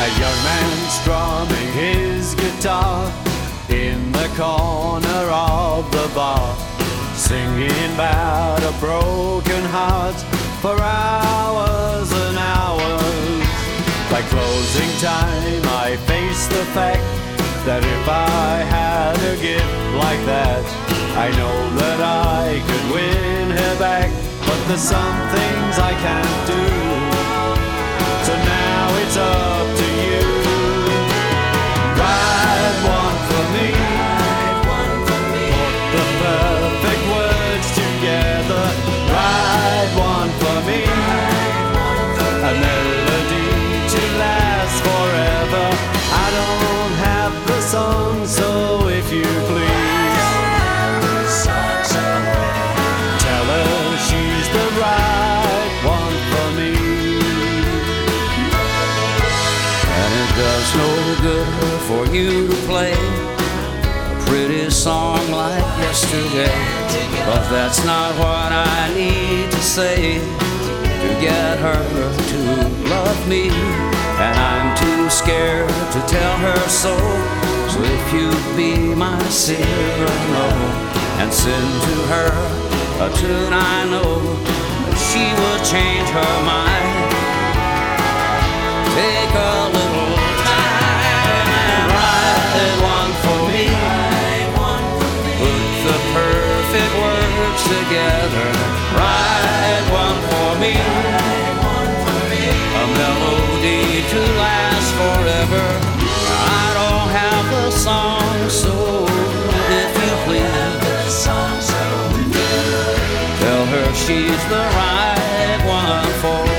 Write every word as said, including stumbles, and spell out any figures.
A young man strumming his guitar in the corner of the bar, singing about a broken heart for hours and hours. By closing time, I face the fact that if I had a gift like that, I know that I could win her back. But there's some things I can't do, so now it's up to you. Write one for me, put the perfect words together. Write one for me, a melody to last forever. I don't have the song, so if you please, tell her she's the right one for me. And it does no good for you to play a pretty song like yesterday, 'cause that's not what I need to say to get her to love me. And I'm too scared to tell her so. So if you'd be my Cyrano and send to her a tune I know that she will change her mind. Take a little time and write one for me. Put the perfect words together. Write one for me, a melody to last forever. I don't have the song, so if you please, tell her she's the right one for